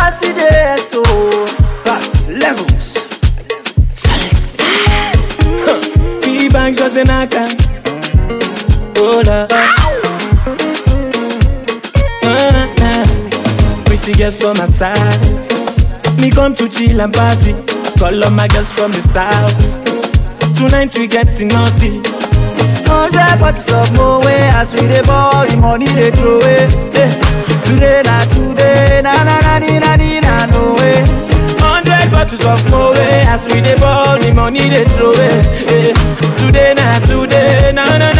as it is, so pass levels. Solid style. T-Bank just an actor. Hold up. Pretty girls on my side. Me come to chill and party. Call all my girls from the south. Tonight we getting naughty. 100 bottles of Moe as we dey ball, the money they throw away. Today, na no way. 100 bottles of Moe as we dey ball, the money they throw away. Today, na no way.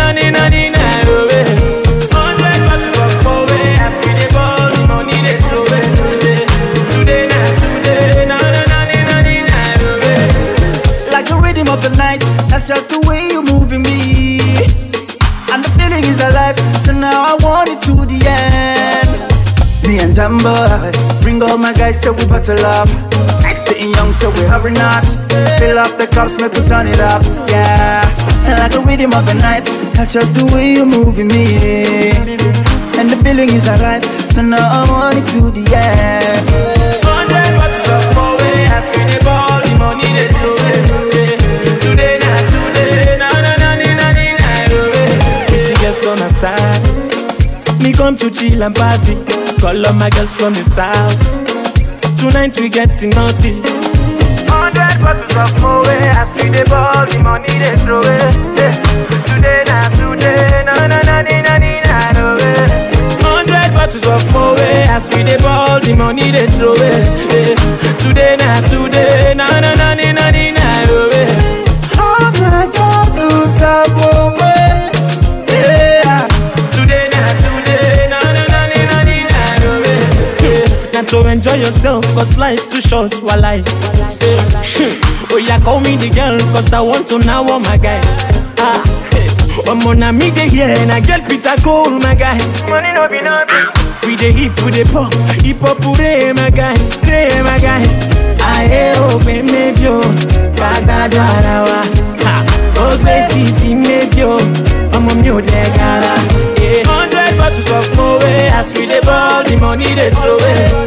100 bottles of Moe as we dey ball, the money they throw away. Today, na no way. Like the rhythm of the night, that's just the way you moving me. And the feeling is alive, so now I want it to the end. Me and Jumbo, bring all my guys, so we battle up. Staying young, so we hurry not. Fill up the cups, make we turn it up, yeah. And like the rhythm of the night, that's just the way you're moving me. And the feeling is alive, so now I want it to the end. 100 bottles of Moe as we dey ball, the money they throw away. Today, na pretty girls on my side. Me come to chill and party. Call all my girls from the south. Tonight we getting naughty. 100 bottles of Moe as we dey ball, the money they throw away. Today, na 100 bottles of Moe as we dey ball, the money they throw away. Today, na 100 bottles of Moe. So enjoy yourself, cause life too short while I say, oh yeah, call me the girl, cause I want to know what my guy. I'm on a me here, and I get Peter Cole, my guy. Money no be nothing. We the hip, we the pop, hip hop, my guy, my guy. I open medio, Gaga Darawa. Oh, Bessie, medio, I'm on your degara. 100 bottles of Moe as we the ball, the money they throw away.